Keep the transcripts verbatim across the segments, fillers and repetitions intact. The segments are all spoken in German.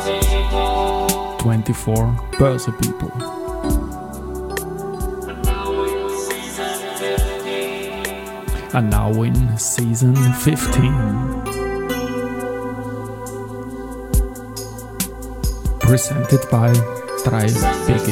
twenty-four Börse People. And now in season fifteen. Presented by drei B G.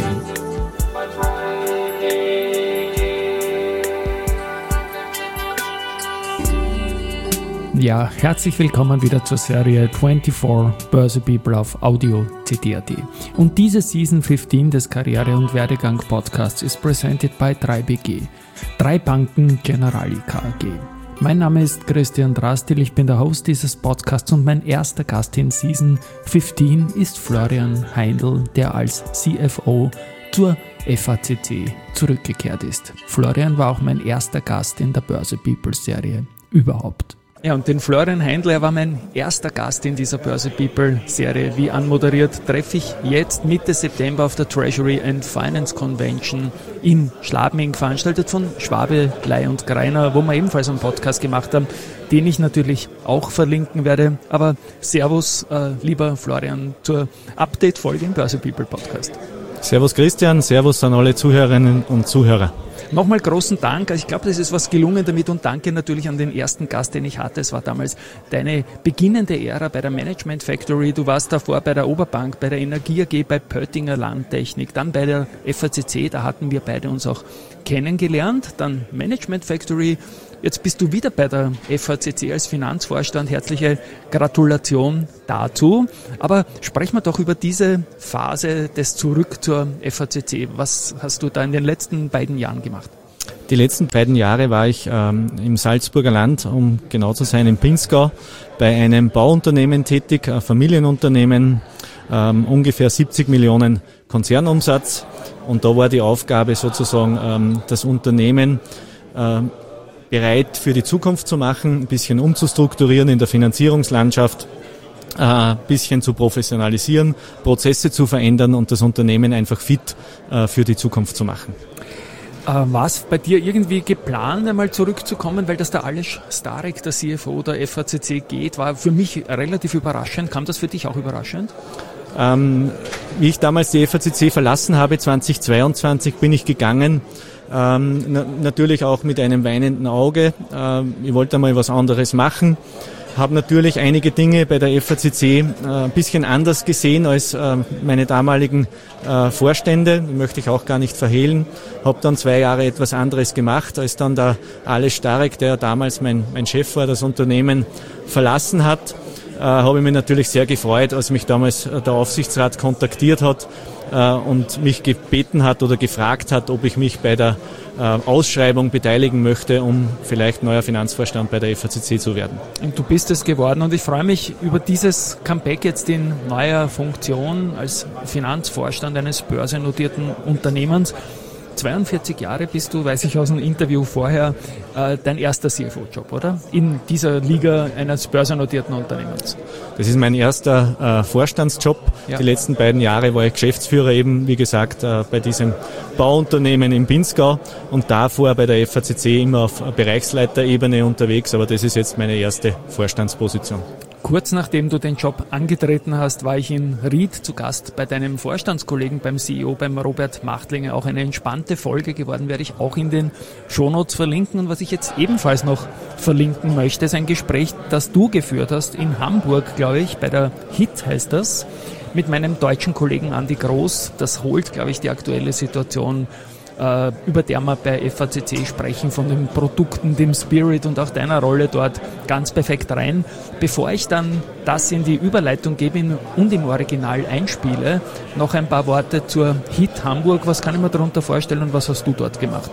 Ja, herzlich willkommen wieder zur Serie twenty-four Börse People auf Audio C D punkt A T. Und diese Season fifteen des Karriere- und Werdegang-Podcasts ist presented by drei B G. Drei Banken Generali K G. Mein Name ist Christian Drastil, ich bin der Host dieses Podcasts und mein erster Gast in Season fifteen ist Florian Heindl, der als C F O zur F A C C zurückgekehrt ist. Florian war auch mein erster Gast in der Börse People Serie überhaupt. Ja, und den Florian Heindl, er war mein erster Gast in dieser Börse People Serie. Wie anmoderiert, treffe ich jetzt Mitte September auf der Treasury and Finance Convention in Schladming, veranstaltet von Schwabe, Ley und Greiner, wo wir ebenfalls einen Podcast gemacht haben, den ich natürlich auch verlinken werde. Aber Servus, äh, lieber Florian, zur Update-Folge im Börse People Podcast. Servus Christian, Servus an alle Zuhörerinnen und Zuhörer. Nochmal großen Dank. Ich glaube, das ist was gelungen damit und danke natürlich an den ersten Gast, den ich hatte. Es war damals deine beginnende Ära bei der Management Factory. Du warst davor bei der Oberbank, bei der Energie A G, bei Pöttinger Landtechnik, dann bei der F A C C. Da hatten wir beide uns auch kennengelernt. Dann Management Factory. Jetzt bist du wieder bei der F A C C als Finanzvorstand. Herzliche Gratulation dazu. Aber sprechen wir doch über diese Phase des Zurück zur F A C C. Was hast du da in den letzten beiden Jahren gemacht? Die letzten beiden Jahre war ich ähm, im Salzburger Land, um genau zu sein, im Pinzgau, bei einem Bauunternehmen tätig, ein Familienunternehmen, ähm, ungefähr siebzig Millionen Konzernumsatz. Und da war die Aufgabe sozusagen, ähm, das Unternehmen ähm, bereit für die Zukunft zu machen, ein bisschen umzustrukturieren in der Finanzierungslandschaft, ein bisschen zu professionalisieren, Prozesse zu verändern und das Unternehmen einfach fit für die Zukunft zu machen. War es bei dir irgendwie geplant, einmal zurückzukommen, weil das der Aleš Stárek, der C F O der F A C C, geht? War für mich relativ überraschend. Kam das für dich auch überraschend? Ähm, wie ich damals die F A C C verlassen habe, zweitausendzweiundzwanzig, bin ich gegangen. Ähm, na, natürlich auch mit einem weinenden Auge. Ähm, ich wollte mal was anderes machen. Habe natürlich einige Dinge bei der F A C C äh, ein bisschen anders gesehen als äh, meine damaligen äh, Vorstände. Die möchte ich auch gar nicht verhehlen. Habe dann zwei Jahre etwas anderes gemacht, als dann der Aleš Stárek, der damals mein, mein Chef war, das Unternehmen verlassen hat. Äh, habe ich mich natürlich sehr gefreut, als mich damals der Aufsichtsrat kontaktiert hat äh, und mich gebeten hat oder gefragt hat, ob ich mich bei der äh, Ausschreibung beteiligen möchte, um vielleicht neuer Finanzvorstand bei der F A C C zu werden. Und du bist es geworden und ich freue mich über dieses Comeback jetzt in neuer Funktion als Finanzvorstand eines börsennotierten Unternehmens. zweiundvierzig Jahre bist du, weiß ich aus einem Interview vorher, äh, dein erster C F O-Job, oder? In dieser Liga eines börsennotierten Unternehmens. Das ist mein erster äh, Vorstandsjob. Ja. Die letzten beiden Jahre war ich Geschäftsführer eben, wie gesagt, äh, bei diesem Bauunternehmen im Pinzgau und davor bei der F A C C immer auf Bereichsleiterebene unterwegs, aber das ist jetzt meine erste Vorstandsposition. Kurz nachdem du den Job angetreten hast, war ich in Ried zu Gast bei deinem Vorstandskollegen, beim C E O, beim Robert Machtlinger. Auch eine entspannte Folge geworden, werde ich auch in den Shownotes verlinken. Und was ich jetzt ebenfalls noch verlinken möchte, ist ein Gespräch, das du geführt hast in Hamburg, glaube ich, bei der H I T heißt das, mit meinem deutschen Kollegen Andi Groß. Das holt, glaube ich, die aktuelle Situation, über der wir bei F A C C sprechen, von den Produkten, dem Spirit und auch deiner Rolle dort ganz perfekt rein. Bevor ich dann das in die Überleitung gebe und im Original einspiele, noch ein paar Worte zur H I T Hamburg. Was kann ich mir darunter vorstellen und was hast du dort gemacht?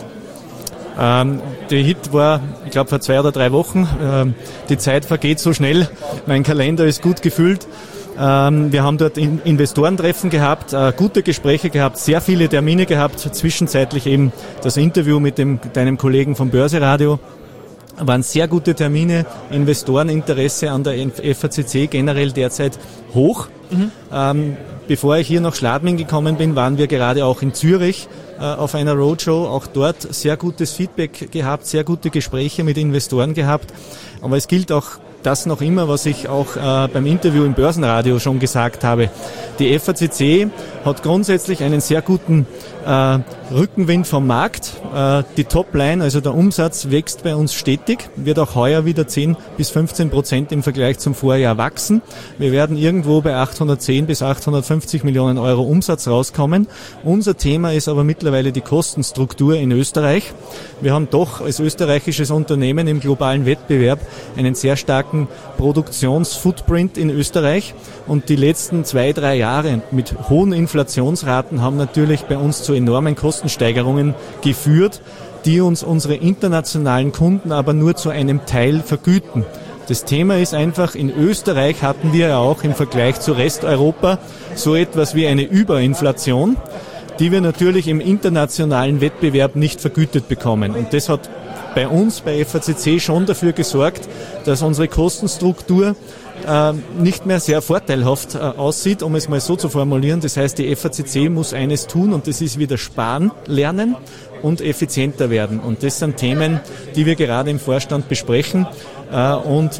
Ähm, die H I T war, ich glaube, vor zwei oder drei Wochen. Ähm, die Zeit vergeht so schnell. Mein Kalender ist gut gefüllt. Wir haben dort Investorentreffen gehabt, gute Gespräche gehabt, sehr viele Termine gehabt, zwischenzeitlich eben das Interview mit dem, deinem Kollegen vom Börseradio. Waren sehr gute Termine, Investoreninteresse an der F A C C generell derzeit hoch. Mhm. Ähm, bevor ich hier nach Schladming gekommen bin, waren wir gerade auch in Zürich äh, auf einer Roadshow, auch dort sehr gutes Feedback gehabt, sehr gute Gespräche mit Investoren gehabt. Aber es gilt auch das noch immer, was ich auch äh, beim Interview im Börsenradio schon gesagt habe. Die F A C C hat grundsätzlich einen sehr guten äh, Rückenwind vom Markt. Äh, die Topline, also der Umsatz, wächst bei uns stetig, wird auch heuer wieder zehn bis fünfzehn Prozent im Vergleich zum Vorjahr wachsen. Wir werden irgendwo bei achthundertzehn bis achthundertfünfzig Millionen Euro Umsatz rauskommen. Unser Thema ist aber mittlerweile die Kostenstruktur in Österreich. Wir haben doch als österreichisches Unternehmen im globalen Wettbewerb einen sehr starken Produktionsfootprint in Österreich und die letzten zwei, drei Jahre mit hohen Inflationsraten haben natürlich bei uns zu enormen Kostensteigerungen geführt, die uns unsere internationalen Kunden aber nur zu einem Teil vergüten. Das Thema ist einfach, in Österreich hatten wir ja auch im Vergleich zu Resteuropa so etwas wie eine Überinflation, die wir natürlich im internationalen Wettbewerb nicht vergütet bekommen. Und das hat bei uns, bei F A C C, schon dafür gesorgt, dass unsere Kostenstruktur äh, nicht mehr sehr vorteilhaft äh, aussieht, um es mal so zu formulieren. Das heißt, die F A C C muss eines tun und das ist wieder sparen lernen und effizienter werden. Und das sind Themen, die wir gerade im Vorstand besprechen äh, und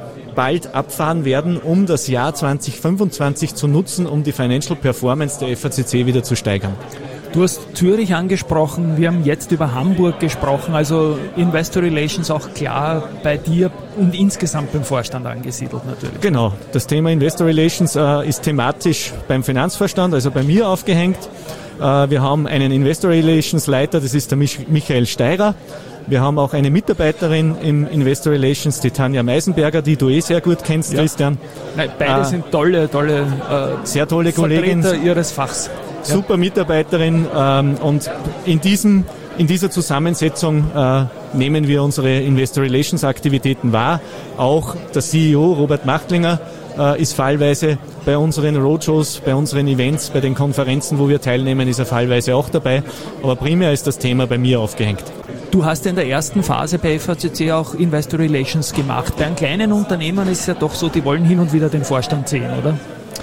bald abfahren werden, um das Jahr zwanzig fünfundzwanzig zu nutzen, um die Financial Performance der F A C C wieder zu steigern. Du hast Zürich angesprochen, wir haben jetzt über Hamburg gesprochen, also Investor Relations auch klar bei dir und insgesamt beim Vorstand angesiedelt natürlich. Genau, das Thema Investor Relations äh, ist thematisch beim Finanzvorstand, also bei mir aufgehängt. Äh, wir haben einen Investor Relations Leiter, das ist der Mich- Michael Steirer. Wir haben auch eine Mitarbeiterin im Investor Relations, die Tanja Meisenberger, die du eh sehr gut kennst, ja. Christian. Nein, beide äh, sind tolle, tolle, äh, sehr tolle Kollegin. Vertreter ihres Fachs. Super Mitarbeiterin ähm, und in diesem in dieser Zusammensetzung äh, nehmen wir unsere Investor Relations Aktivitäten wahr. Auch der C E O Robert Machtlinger äh, ist fallweise bei unseren Roadshows, bei unseren Events, bei den Konferenzen, wo wir teilnehmen, ist er fallweise auch dabei. Aber primär ist das Thema bei mir aufgehängt. Du hast in der ersten Phase bei F A C C auch Investor Relations gemacht. Bei einem kleinen Unternehmen ist es ja doch so, die wollen hin und wieder den Vorstand sehen, oder?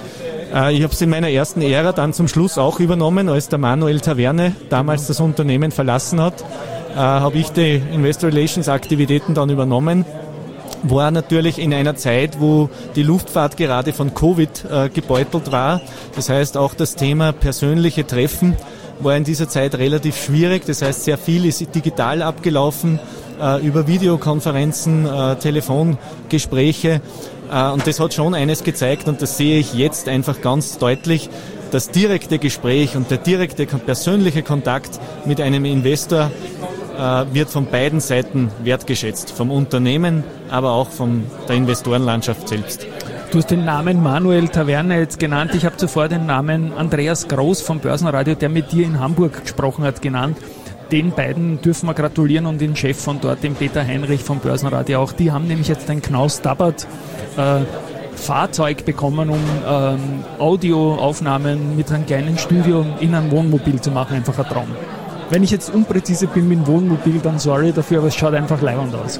Ich habe es in meiner ersten Ära dann zum Schluss auch übernommen, als der Manuel Taverne damals das Unternehmen verlassen hat, äh, habe ich die Investor Relations Aktivitäten dann übernommen. War natürlich in einer Zeit, wo die Luftfahrt gerade von Covid äh, gebeutelt war. Das heißt, auch das Thema persönliche Treffen war in dieser Zeit relativ schwierig. Das heißt, sehr viel ist digital abgelaufen, äh, über Videokonferenzen, äh, Telefongespräche. Und das hat schon eines gezeigt und das sehe ich jetzt einfach ganz deutlich. Das direkte Gespräch und der direkte persönliche Kontakt mit einem Investor äh, wird von beiden Seiten wertgeschätzt. Vom Unternehmen, aber auch von der Investorenlandschaft selbst. Du hast den Namen Manuel Taverne jetzt genannt. Ich habe zuvor den Namen Andreas Groß vom Börsenradio, der mit dir in Hamburg gesprochen hat, genannt. Den beiden dürfen wir gratulieren und den Chef von dort, den Peter Heinrich vom Börsenradio auch. Die haben nämlich jetzt ein Knaus Tabbert äh, Fahrzeug bekommen, um ähm, Audioaufnahmen mit einem kleinen Studio in einem Wohnmobil zu machen. Einfach ein Traum. Wenn ich jetzt unpräzise bin mit dem Wohnmobil, dann sorry dafür, aber es schaut einfach leibend aus.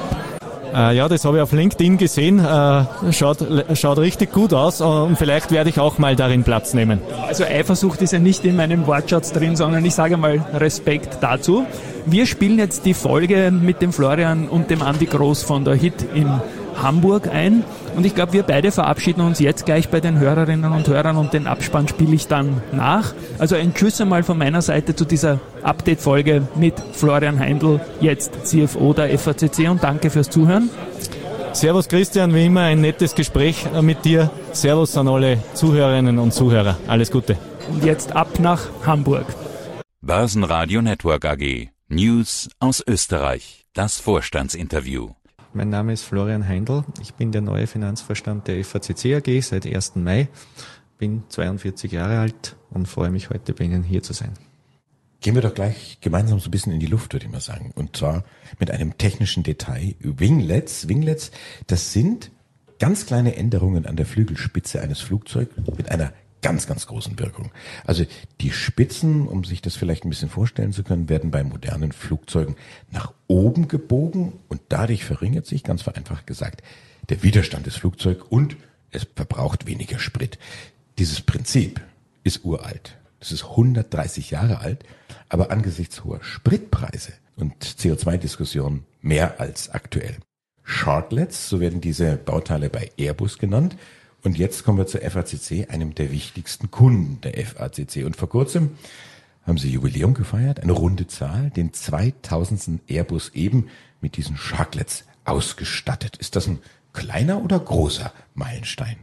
Ja. Äh, ja, das habe ich auf LinkedIn gesehen. Äh, schaut, schaut richtig gut aus und vielleicht werde ich auch mal darin Platz nehmen. Also Eifersucht ist ja nicht in meinem Wortschatz drin, sondern ich sage mal Respekt dazu. Wir spielen jetzt die Folge mit dem Florian und dem Andi Groß von der Hit in Hamburg ein und ich glaube, wir beide verabschieden uns jetzt gleich bei den Hörerinnen und Hörern und den Abspann spiele ich dann nach. Also ein Tschüss einmal von meiner Seite zu dieser Update-Folge mit Florian Heindl, jetzt C F O der F A C C und danke fürs Zuhören. Servus Christian, wie immer ein nettes Gespräch mit dir. Servus an alle Zuhörerinnen und Zuhörer. Alles Gute. Und jetzt ab nach Hamburg. Börsenradio Network A G. News aus Österreich. Das Vorstandsinterview. Mein Name ist Florian Heindl. Ich bin der neue Finanzvorstand der F A C C A G seit ersten Mai. Bin zweiundvierzig Jahre alt und freue mich heute bei Ihnen hier zu sein. Gehen wir doch gleich gemeinsam so ein bisschen in die Luft, würde ich mal sagen. Und zwar mit einem technischen Detail. Winglets, Winglets, das sind ganz kleine Änderungen an der Flügelspitze eines Flugzeugs mit einer ganz, ganz großen Wirkung. Also die Spitzen, um sich das vielleicht ein bisschen vorstellen zu können, werden bei modernen Flugzeugen nach oben gebogen und dadurch verringert sich, ganz vereinfacht gesagt, der Widerstand des Flugzeugs und es verbraucht weniger Sprit. Dieses Prinzip ist uralt. Das ist hundertdreißig Jahre alt, aber angesichts hoher Spritpreise und C O zwei Diskussionen mehr als aktuell. Sharklets, so werden diese Bauteile bei Airbus genannt. Und jetzt kommen wir zur F A C C, einem der wichtigsten Kunden der F A C C. Und vor kurzem haben sie Jubiläum gefeiert, eine runde Zahl, den zweitausendsten Airbus eben mit diesen Sharklets ausgestattet. Ist das ein kleiner oder großer Meilenstein?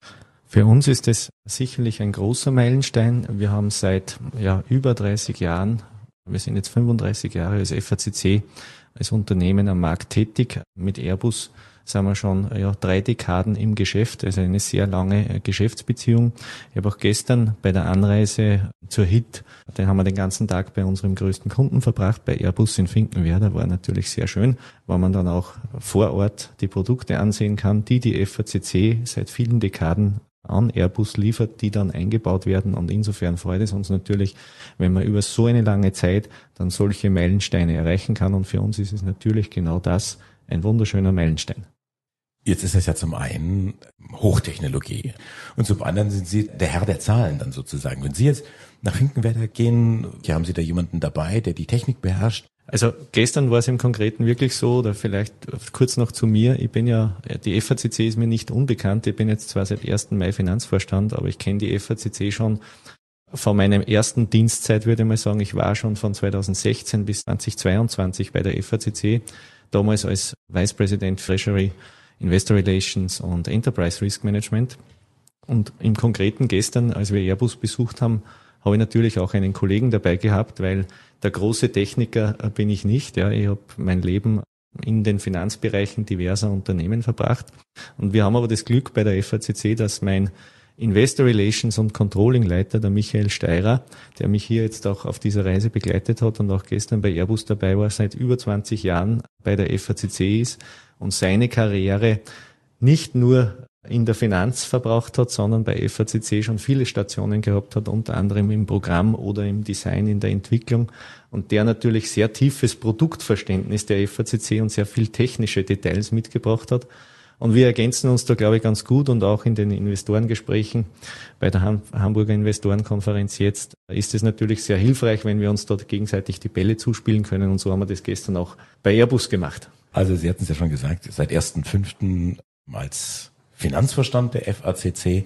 Für uns ist es sicherlich ein großer Meilenstein. Wir haben seit ja, über dreißig Jahren, wir sind jetzt fünfunddreißig Jahre als F A C C, als Unternehmen am Markt tätig. Mit Airbus sind wir schon ja, drei Dekaden im Geschäft, also eine sehr lange Geschäftsbeziehung. Ich habe auch gestern bei der Anreise zur H I T, den haben wir den ganzen Tag bei unserem größten Kunden verbracht, bei Airbus in Finkenwerder, war natürlich sehr schön, weil man dann auch vor Ort die Produkte ansehen kann, die die F A C C seit vielen Dekaden an Airbus liefert, die dann eingebaut werden. Und insofern freut es uns natürlich, wenn man über so eine lange Zeit dann solche Meilensteine erreichen kann. Und für uns ist es natürlich genau das, ein wunderschöner Meilenstein. Jetzt ist es ja zum einen Hochtechnologie und zum anderen sind Sie der Herr der Zahlen dann sozusagen. Wenn Sie jetzt nach Finkenwerder gehen, haben Sie da jemanden dabei, der die Technik beherrscht? Also gestern war es im Konkreten wirklich so, oder vielleicht kurz noch zu mir, ich bin ja, die F A C C ist mir nicht unbekannt, ich bin jetzt zwar seit ersten Mai Finanzvorstand, aber ich kenne die F A C C schon von meiner ersten Dienstzeit, würde ich mal sagen. Ich war schon von zweitausendsechzehn bis zweitausendzweiundzwanzig bei der F A C C, damals als Vice President Treasury, Investor Relations und Enterprise Risk Management. Und im Konkreten gestern, als wir Airbus besucht haben, habe ich natürlich auch einen Kollegen dabei gehabt, weil der große Techniker bin ich nicht. Ja, ich habe mein Leben in den Finanzbereichen diverser Unternehmen verbracht. Und wir haben aber das Glück bei der F A C C, dass mein Investor Relations und Controlling Leiter, der Michael Steirer, der mich hier jetzt auch auf dieser Reise begleitet hat und auch gestern bei Airbus dabei war, seit über zwanzig Jahren bei der F A C C ist und seine Karriere nicht nur in der Finanz verbraucht hat, sondern bei F A C C schon viele Stationen gehabt hat, unter anderem im Programm oder im Design, in der Entwicklung. Und der natürlich sehr tiefes Produktverständnis der F A C C und sehr viel technische Details mitgebracht hat. Und wir ergänzen uns da, glaube ich, ganz gut und auch in den Investorengesprächen bei der Ham- Hamburger Investorenkonferenz jetzt ist es natürlich sehr hilfreich, wenn wir uns dort gegenseitig die Bälle zuspielen können. Und so haben wir das gestern auch bei Airbus gemacht. Also Sie hatten es ja schon gesagt, seit ersten fünften als Finanzvorstand der F A C C.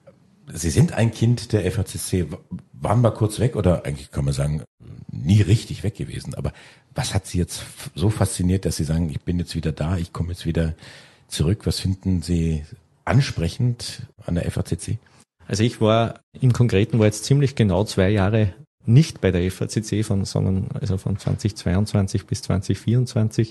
Sie sind ein Kind der F A C C, waren mal kurz weg oder eigentlich kann man sagen, nie richtig weg gewesen. Aber was hat Sie jetzt so fasziniert, dass Sie sagen, ich bin jetzt wieder da, ich komme jetzt wieder zurück? Was finden Sie ansprechend an der F A C C? Also ich war im Konkreten war jetzt ziemlich genau zwei Jahre nicht bei der F A C C, von, sondern also von zweitausendzweiundzwanzig bis zweitausendvierundzwanzig.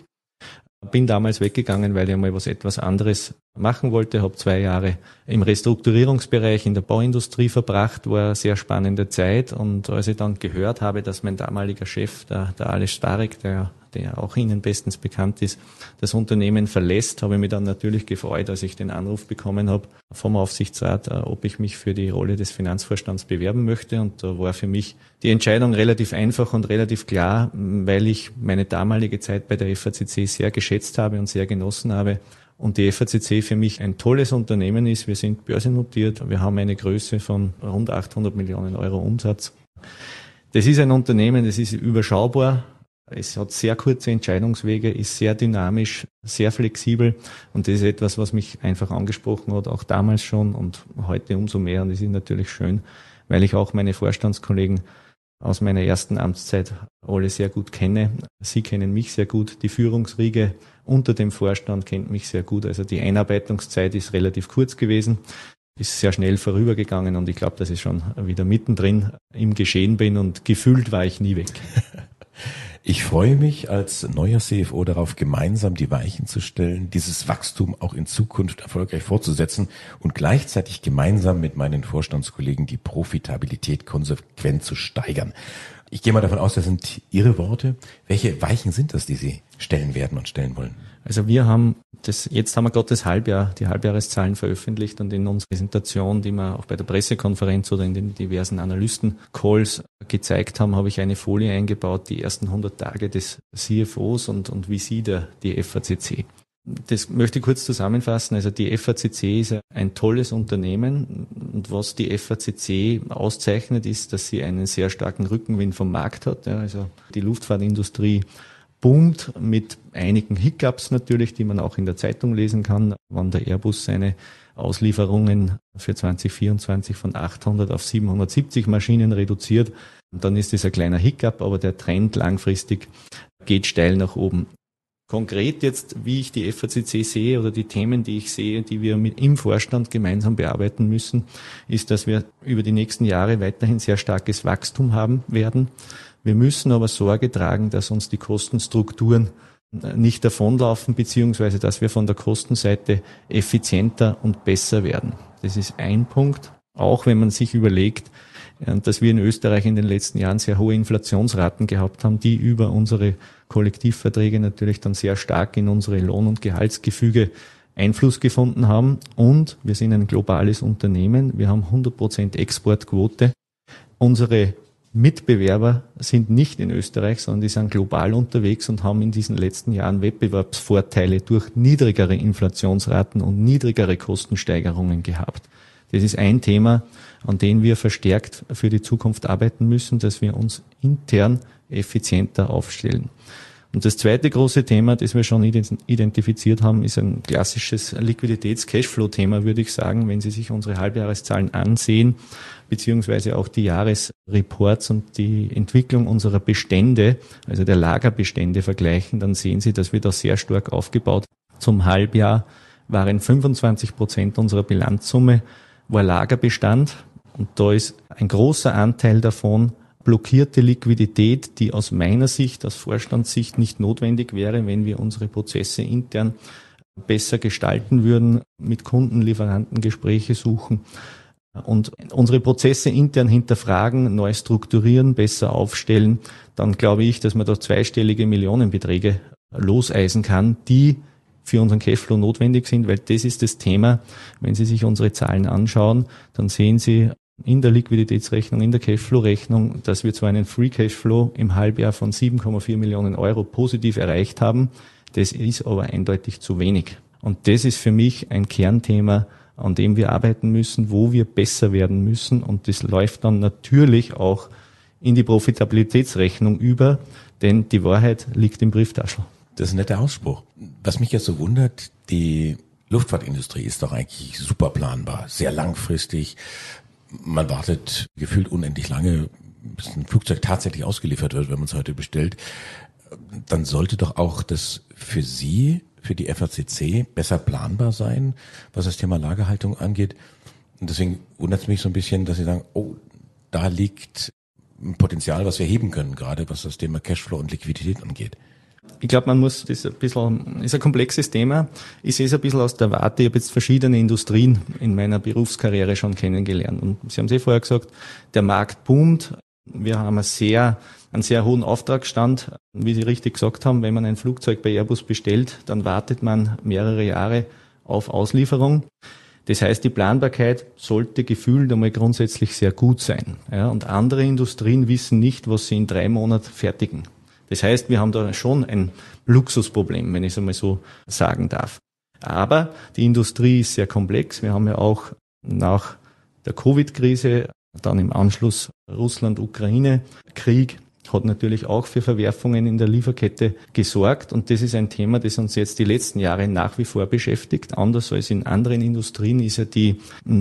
Bin damals weggegangen, weil ich mal was etwas anderes machen wollte, habe zwei Jahre im Restrukturierungsbereich in der Bauindustrie verbracht, war eine sehr spannende Zeit. Und als ich dann gehört habe, dass mein damaliger Chef, der, der Ales Starek, der, der auch Ihnen bestens bekannt ist, das Unternehmen verlässt, habe ich mich dann natürlich gefreut, als ich den Anruf bekommen habe vom Aufsichtsrat, ob ich mich für die Rolle des Finanzvorstands bewerben möchte. Und da war für mich die Entscheidung relativ einfach und relativ klar, weil ich meine damalige Zeit bei der F A C C sehr geschätzt habe und sehr genossen habe. Und die F A C C für mich ein tolles Unternehmen ist. Wir sind börsennotiert. Wir haben eine Größe von rund achthundert Millionen Euro Umsatz. Das ist ein Unternehmen, das ist überschaubar. Es hat sehr kurze Entscheidungswege, ist sehr dynamisch, sehr flexibel. Und das ist etwas, was mich einfach angesprochen hat, auch damals schon und heute umso mehr. Und es ist natürlich schön, weil ich auch meine Vorstandskollegen aus meiner ersten Amtszeit alle sehr gut kenne. Sie kennen mich sehr gut. Die Führungsriege unter dem Vorstand kennt mich sehr gut. Also die Einarbeitungszeit ist relativ kurz gewesen, ist sehr schnell vorübergegangen und ich glaube, dass ich schon wieder mittendrin im Geschehen bin und gefühlt war ich nie weg. Ich freue mich als neuer C F O darauf, gemeinsam die Weichen zu stellen, dieses Wachstum auch in Zukunft erfolgreich fortzusetzen und gleichzeitig gemeinsam mit meinen Vorstandskollegen die Profitabilität konsequent zu steigern. Ich gehe mal davon aus, das sind Ihre Worte. Welche Weichen sind das, die Sie stellen werden und stellen wollen? Also wir haben das, jetzt haben wir gerade das Halbjahr, die Halbjahreszahlen veröffentlicht und in unserer Präsentation, die wir auch bei der Pressekonferenz oder in den diversen Analysten-Calls gezeigt haben, habe ich eine Folie eingebaut, die ersten hundert Tage des C F Os und, und wie sieht er die F A C C. Das möchte ich kurz zusammenfassen. Also die F A C C ist ein tolles Unternehmen und was die F A C C auszeichnet, ist, dass sie einen sehr starken Rückenwind vom Markt hat. Ja, also die Luftfahrtindustrie boomt mit einigen Hiccups natürlich, die man auch in der Zeitung lesen kann, wann der Airbus seine Auslieferungen für zwanzig vierundzwanzig von achthundert auf siebenhundertsiebzig Maschinen reduziert. Und dann ist das ein kleiner Hiccup, aber der Trend langfristig geht steil nach oben. Konkret jetzt, wie ich die F A C C sehe oder die Themen, die ich sehe, die wir mit im Vorstand gemeinsam bearbeiten müssen, ist, dass wir über die nächsten Jahre weiterhin sehr starkes Wachstum haben werden. Wir müssen aber Sorge tragen, dass uns die Kostenstrukturen nicht davonlaufen, beziehungsweise dass wir von der Kostenseite effizienter und besser werden. Das ist ein Punkt. Auch wenn man sich überlegt, dass wir in Österreich in den letzten Jahren sehr hohe Inflationsraten gehabt haben, die über unsere Kollektivverträge natürlich dann sehr stark in unsere Lohn- und Gehaltsgefüge Einfluss gefunden haben. Und wir sind ein globales Unternehmen. Wir haben hundert Prozent Exportquote. Unsere Mitbewerber sind nicht in Österreich, sondern die sind global unterwegs und haben in diesen letzten Jahren Wettbewerbsvorteile durch niedrigere Inflationsraten und niedrigere Kostensteigerungen gehabt. Das ist ein Thema, an dem wir verstärkt für die Zukunft arbeiten müssen, dass wir uns intern effizienter aufstellen. Und das zweite große Thema, das wir schon identifiziert haben, ist ein klassisches Liquiditäts-Cashflow-Thema, würde ich sagen. Wenn Sie sich unsere Halbjahreszahlen ansehen, beziehungsweise auch die Jahresreports und die Entwicklung unserer Bestände, also der Lagerbestände vergleichen, dann sehen Sie, dass wir da sehr stark aufgebaut. Zum Halbjahr waren fünfundzwanzig Prozent unserer Bilanzsumme war Lagerbestand, und da ist ein großer Anteil davon blockierte Liquidität, die aus meiner Sicht, aus Vorstandssicht nicht notwendig wäre, wenn wir unsere Prozesse intern besser gestalten würden, mit Kunden, Lieferanten Gespräche suchen und unsere Prozesse intern hinterfragen, neu strukturieren, besser aufstellen. Dann glaube ich, dass man da zweistellige Millionenbeträge loseisen kann, die für unseren Cashflow notwendig sind, weil das ist das Thema. Wenn Sie sich unsere Zahlen anschauen, dann sehen Sie in der Liquiditätsrechnung, in der Cashflow-Rechnung, dass wir zwar einen Free Cashflow im Halbjahr von sieben Komma vier Millionen Euro positiv erreicht haben, das ist aber eindeutig zu wenig. Und das ist für mich ein Kernthema, an dem wir arbeiten müssen, wo wir besser werden müssen, und das läuft dann natürlich auch in die Profitabilitätsrechnung über, denn die Wahrheit liegt im Brieftaschel. Das ist ein netter Ausspruch. Was mich jetzt so wundert, die Luftfahrtindustrie ist doch eigentlich super planbar, sehr langfristig. Man wartet gefühlt unendlich lange, bis ein Flugzeug tatsächlich ausgeliefert wird, wenn man es heute bestellt. Dann sollte doch auch das für Sie, für die F A C C besser planbar sein, was das Thema Lagerhaltung angeht. Und deswegen wundert es mich so ein bisschen, dass Sie sagen, oh, da liegt ein Potenzial, was wir heben können, gerade was das Thema Cashflow und Liquidität angeht. Ich glaube, man muss, das ist ein bisschen, ist ein komplexes Thema. Ich sehe es ein bisschen aus der Warte. Ich habe jetzt verschiedene Industrien in meiner Berufskarriere schon kennengelernt. Und Sie haben es eh vorher gesagt, der Markt boomt. Wir haben einen sehr, einen sehr hohen Auftragsstand. Wie Sie richtig gesagt haben, wenn man ein Flugzeug bei Airbus bestellt, dann wartet man mehrere Jahre auf Auslieferung. Das heißt, die Planbarkeit sollte gefühlt einmal grundsätzlich sehr gut sein. Ja, und andere Industrien wissen nicht, was sie in drei Monaten fertigen. Das heißt, wir haben da schon ein Luxusproblem, wenn ich es einmal so sagen darf. Aber die Industrie ist sehr komplex. Wir haben ja auch nach der Covid-Krise, dann im Anschluss Russland-Ukraine-Krieg, hat natürlich auch für Verwerfungen in der Lieferkette gesorgt. Und das ist ein Thema, das uns jetzt die letzten Jahre nach wie vor beschäftigt. Anders als in anderen Industrien ist ja die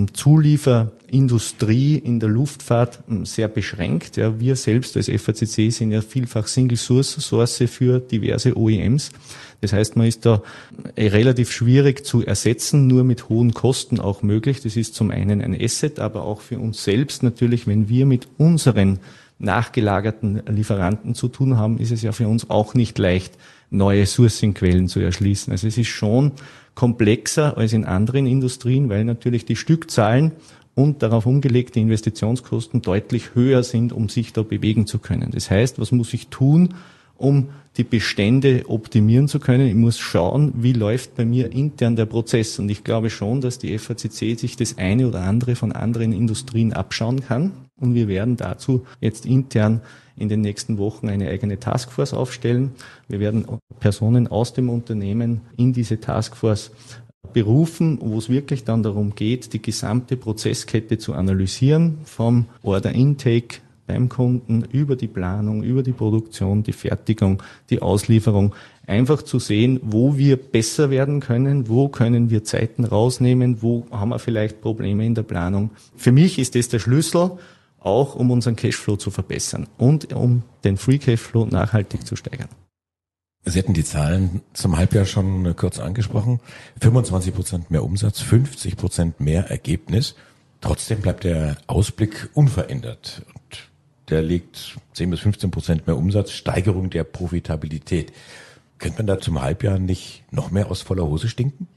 Zulieferindustrie in der Luftfahrt sehr beschränkt. Ja, wir selbst als F A C C sind ja vielfach Single-Source für diverse O E Ms. Das heißt, man ist da relativ schwierig zu ersetzen, nur mit hohen Kosten auch möglich. Das ist zum einen ein Asset, aber auch für uns selbst natürlich, wenn wir mit unseren nachgelagerten Lieferanten zu tun haben, ist es ja für uns auch nicht leicht, neue Sourcing-Quellen zu erschließen. Also es ist schon komplexer als in anderen Industrien, weil natürlich die Stückzahlen und darauf umgelegte Investitionskosten deutlich höher sind, um sich da bewegen zu können. Das heißt, was muss ich tun, um die Bestände optimieren zu können? Ich muss schauen, wie läuft bei mir intern der Prozess. Und ich glaube schon, dass die F A C C sich das eine oder andere von anderen Industrien abschauen kann. Und wir werden dazu jetzt intern in den nächsten Wochen eine eigene Taskforce aufstellen. Wir werden Personen aus dem Unternehmen in diese Taskforce berufen, wo es wirklich dann darum geht, die gesamte Prozesskette zu analysieren, vom Order Intake beim Kunden über die Planung, über die Produktion, die Fertigung, die Auslieferung, einfach zu sehen, wo wir besser werden können, wo können wir Zeiten rausnehmen, wo haben wir vielleicht Probleme in der Planung. Für mich ist das der Schlüssel, auch um unseren Cashflow zu verbessern und um den Free Cashflow nachhaltig zu steigern. Sie hatten die Zahlen zum Halbjahr schon kurz angesprochen. fünfundzwanzig Prozent mehr Umsatz, fünfzig Prozent mehr Ergebnis. Trotzdem bleibt der Ausblick unverändert. Und der liegt zehn bis fünfzehn Prozent mehr Umsatz, Steigerung der Profitabilität. Könnte man da zum Halbjahr nicht noch mehr aus voller Hose stinken?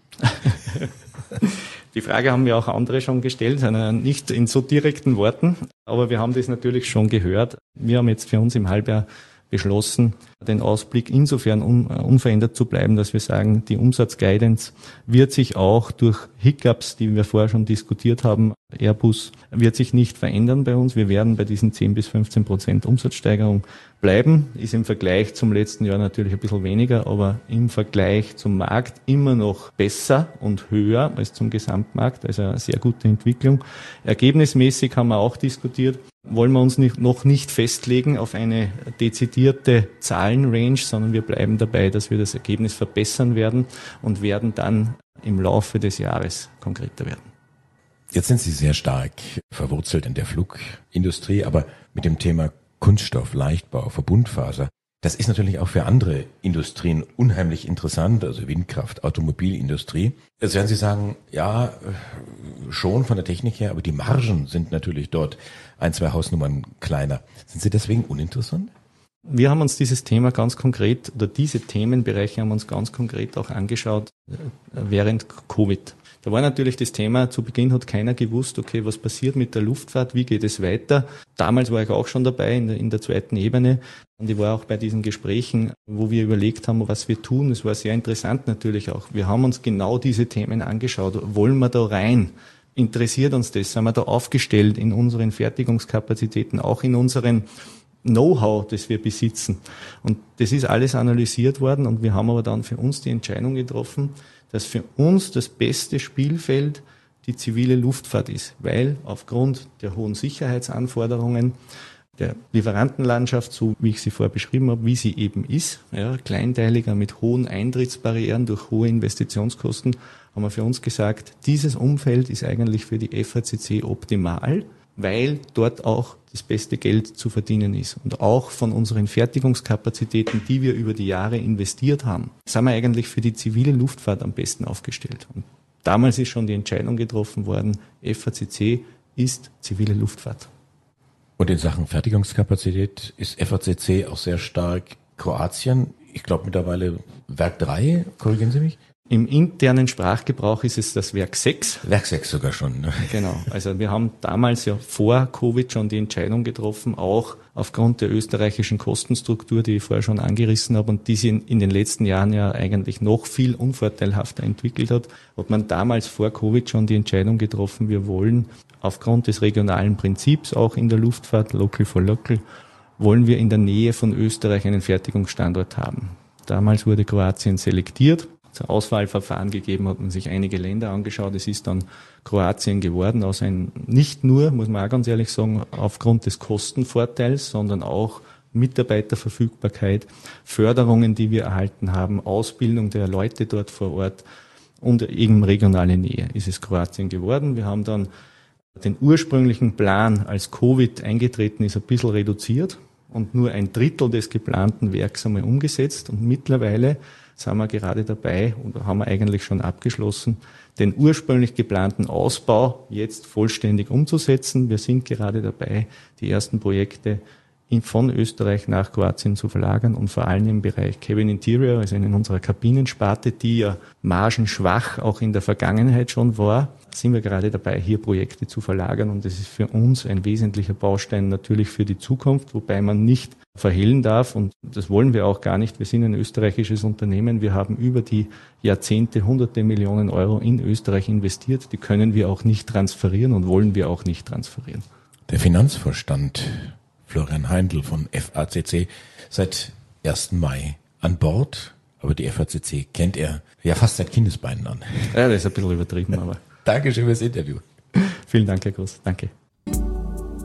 Die Frage haben mir auch andere schon gestellt, nicht in so direkten Worten, aber wir haben das natürlich schon gehört. Wir haben jetzt für uns im Halbjahr beschlossen, den Ausblick insofern un, unverändert zu bleiben, dass wir sagen, die Umsatzguidance wird sich auch durch Hiccups, die wir vorher schon diskutiert haben, Airbus, wird sich nicht verändern bei uns. Wir werden bei diesen zehn bis fünfzehn Prozent Umsatzsteigerung bleiben. Ist im Vergleich zum letzten Jahr natürlich ein bisschen weniger, aber im Vergleich zum Markt immer noch besser und höher als zum Gesamtmarkt. Also eine sehr gute Entwicklung. Ergebnismäßig haben wir auch diskutiert, wollen wir uns nicht, noch nicht festlegen auf eine dezidierte Zahlenrange, sondern wir bleiben dabei, dass wir das Ergebnis verbessern werden und werden dann im Laufe des Jahres konkreter werden. Jetzt sind Sie sehr stark verwurzelt in der Flugindustrie, aber mit dem Thema Kunststoff, Leichtbau, Verbundfaser, das ist natürlich auch für andere Industrien unheimlich interessant, also Windkraft, Automobilindustrie. Jetzt werden Sie sagen, ja, schon von der Technik her, aber die Margen sind natürlich dort ein, zwei Hausnummern kleiner. Sind Sie deswegen uninteressant? Wir haben uns dieses Thema ganz konkret, oder diese Themenbereiche haben uns ganz konkret auch angeschaut während Covid. Da war natürlich das Thema, zu Beginn hat keiner gewusst, okay, was passiert mit der Luftfahrt, wie geht es weiter? Damals war ich auch schon dabei in der, in der zweiten Ebene und ich war auch bei diesen Gesprächen, wo wir überlegt haben, was wir tun. Es war sehr interessant natürlich auch. Wir haben uns genau diese Themen angeschaut. Wollen wir da rein? Interessiert uns das? Sind wir da aufgestellt in unseren Fertigungskapazitäten, auch in unseren Know-how, das wir besitzen? Und das ist alles analysiert worden und wir haben aber dann für uns die Entscheidung getroffen, dass für uns das beste Spielfeld die zivile Luftfahrt ist, weil aufgrund der hohen Sicherheitsanforderungen der Lieferantenlandschaft, so wie ich sie vorher beschrieben habe, wie sie eben ist, ja, kleinteiliger mit hohen Eintrittsbarrieren durch hohe Investitionskosten, haben wir für uns gesagt, dieses Umfeld ist eigentlich für die F A C C optimal, weil dort auch das beste Geld zu verdienen ist. Und auch von unseren Fertigungskapazitäten, die wir über die Jahre investiert haben, sind wir eigentlich für die zivile Luftfahrt am besten aufgestellt. Und damals ist schon die Entscheidung getroffen worden, F A C C ist zivile Luftfahrt. Und in Sachen Fertigungskapazität ist F A C C auch sehr stark Kroatien. Ich glaube mittlerweile Werk drei, korrigieren Sie mich? Im internen Sprachgebrauch ist es das Werk sechs. Werk sechs sogar schon, ne? Genau. Also wir haben damals ja vor Covid schon die Entscheidung getroffen, auch aufgrund der österreichischen Kostenstruktur, die ich vorher schon angerissen habe und die sich in, in den letzten Jahren ja eigentlich noch viel unvorteilhafter entwickelt hat, hat man damals vor Covid schon die Entscheidung getroffen, wir wollen aufgrund des regionalen Prinzips auch in der Luftfahrt, Local for Local, wollen wir in der Nähe von Österreich einen Fertigungsstandort haben. Damals wurde Kroatien selektiert. Das Auswahlverfahren gegeben, hat man sich einige Länder angeschaut. Es ist dann Kroatien geworden, aus ein, nicht nur, muss man auch ganz ehrlich sagen, aufgrund des Kostenvorteils, sondern auch Mitarbeiterverfügbarkeit, Förderungen, die wir erhalten haben, Ausbildung der Leute dort vor Ort und eben regionale Nähe ist es Kroatien geworden. Wir haben dann den ursprünglichen Plan, als Covid eingetreten ist, ein bisschen reduziert und nur ein Drittel des geplanten Werks einmal umgesetzt und mittlerweile sind wir gerade dabei und haben wir eigentlich schon abgeschlossen, den ursprünglich geplanten Ausbau jetzt vollständig umzusetzen. Wir sind gerade dabei, die ersten Projekte von Österreich nach Kroatien zu verlagern und vor allem im Bereich Cabin Interior, also in unserer Kabinensparte, die ja margenschwach auch in der Vergangenheit schon war, sind wir gerade dabei, hier Projekte zu verlagern und das ist für uns ein wesentlicher Baustein natürlich für die Zukunft, wobei man nicht verhehlen darf und das wollen wir auch gar nicht. Wir sind ein österreichisches Unternehmen, wir haben über die Jahrzehnte hunderte Millionen Euro in Österreich investiert, die können wir auch nicht transferieren und wollen wir auch nicht transferieren. Der Finanzvorstand Florian Heindl von F A C C seit ersten Mai an Bord, aber die F A C C kennt er ja fast seit Kindesbeinen an. Ja, das ist ein bisschen übertrieben, aber... Dankeschön fürs Interview. Vielen Dank, Herr Groß. Danke.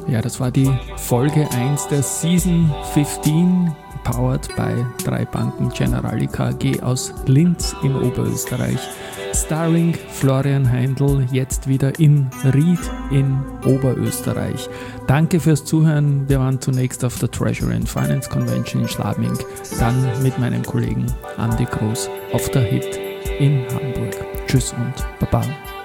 Ja, das war die Folge eins der Season fünfzehn, powered by drei Banken Generali K G aus Linz in Oberösterreich. Starring Florian Heindl, jetzt wieder in Ried in Oberösterreich. Danke fürs Zuhören. Wir waren zunächst auf der Treasury and Finance Convention in Schladming, dann mit meinem Kollegen Andi Groß auf der H I T in Hamburg. Tschüss und Baba.